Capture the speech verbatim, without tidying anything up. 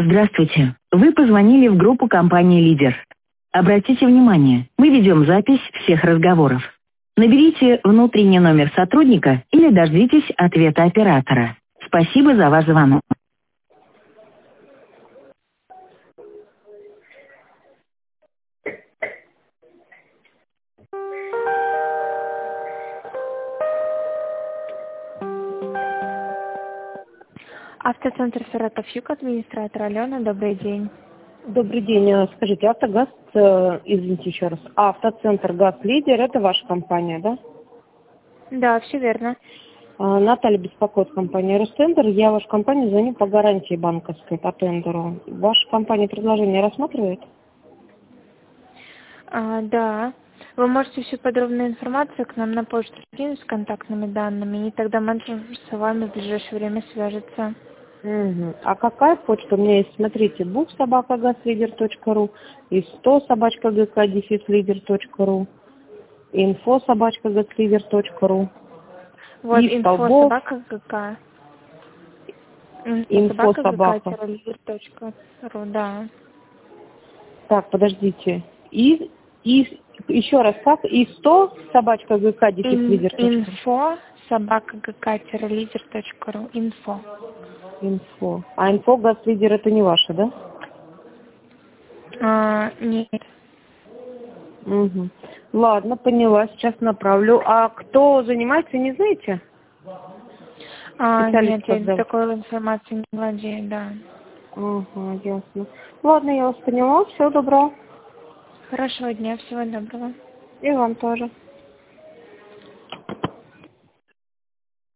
Здравствуйте. Вы позвонили в группу компании «Лидер». Обратите внимание, мы ведем запись всех разговоров. Наберите внутренний номер сотрудника или дождитесь ответа оператора. Спасибо за ваш звонок. Автоцентр Саратов Юг, администратор Алена, добрый день. Добрый день. Э, Скажите, Автогаз, э, извините еще раз, Автоцентр Газ Лидер, это ваша компания, да? Да, все верно. А, Наталья беспокоит, компания Ростендер. Я в вашу компанию звоню по гарантии банковской, по тендеру. Ваша компания предложение рассматривает? А, да. Вы можете всю подробную информацию к нам на почту скинуть с контактными данными, и тогда менеджер с вами в ближайшее время свяжется. Угу. А какая почта? У меня есть, смотрите, бук собака газлидер точка ру, и сто собачка гк дефис лидер точка ру, инфо собачка газлидер точка ру. Вот, И инфо Столбов, собака гк. инфо Собака собака. гк лидер точка ру, да. Так, подождите. И, и еще раз, как? И сто собачка гк дефис Ин, лидер точка ру. инфо собака гк лидер точка ру. Инфо. Инфо. А инфо газлидер это не ваше, да? А, нет. Угу. Ладно, поняла, сейчас направлю. А кто занимается, не знаете? А, Специалист нет, как я зовут? такой информацией не владею, да. Ага, ясно. Ладно, я вас поняла. Всего доброго. Хорошего дня, всего доброго. И вам тоже.